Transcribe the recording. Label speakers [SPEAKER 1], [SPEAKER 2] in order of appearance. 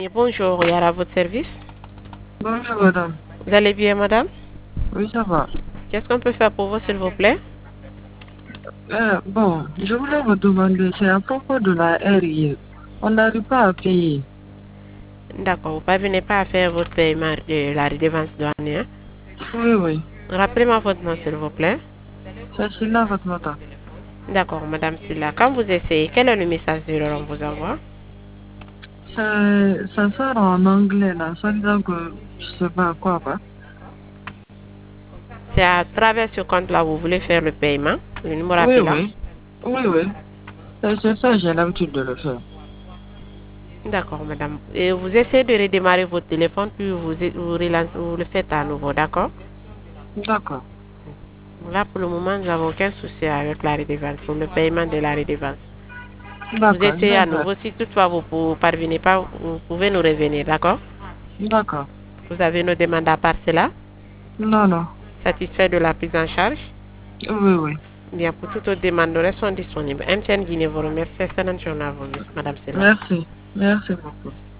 [SPEAKER 1] Bonjour, Yara, à votre service.
[SPEAKER 2] Bonjour madame.
[SPEAKER 1] Vous allez bien, madame?
[SPEAKER 2] Oui, ça va.
[SPEAKER 1] Qu'est-ce qu'on peut faire pour vous, s'il vous plaît?
[SPEAKER 2] Bon, je voulais vous demander, c'est à propos de la RIE. On n'arrive pas à payer.
[SPEAKER 1] D'accord, vous ne parvenez pas à faire votre paiement de la redevance douanière.
[SPEAKER 2] Oui, oui.
[SPEAKER 1] Rappelez-moi votre nom, s'il vous plaît.
[SPEAKER 2] C'est là votre matin.
[SPEAKER 1] D'accord, madame Silla. Quand vous essayez, quel est le message d'erreur on vous envoie?
[SPEAKER 2] Ça sort en anglais là, ça dit que je sais pas quoi, quoi.
[SPEAKER 1] C'est à travers ce compte-là vous voulez faire le paiement, le numéro
[SPEAKER 2] Oui,
[SPEAKER 1] appelant.
[SPEAKER 2] oui. Oui, oui. C'est ça, j'ai l'habitude de le faire.
[SPEAKER 1] D'accord, madame. Et vous essayez de redémarrer votre téléphone, puis vous le faites à nouveau, d'accord?
[SPEAKER 2] D'accord.
[SPEAKER 1] Là, pour le moment, nous n'avons aucun souci avec la redevance, pour le paiement de la redevance. Vous
[SPEAKER 2] D'accord, je
[SPEAKER 1] essayez
[SPEAKER 2] vais
[SPEAKER 1] à
[SPEAKER 2] faire.
[SPEAKER 1] nouveau. Si toutefois vous ne parvenez pas, vous pouvez nous revenir, d'accord?
[SPEAKER 2] D'accord.
[SPEAKER 1] Vous avez nos demandes à part cela?
[SPEAKER 2] Non, non.
[SPEAKER 1] Satisfait de la prise en charge?
[SPEAKER 2] Oui, oui.
[SPEAKER 1] Bien, pour toute autre demande, nous restons disponibles. MTN Guinée vous remercie. Excellente journée à vous, madame Sela.
[SPEAKER 2] Merci. Merci beaucoup.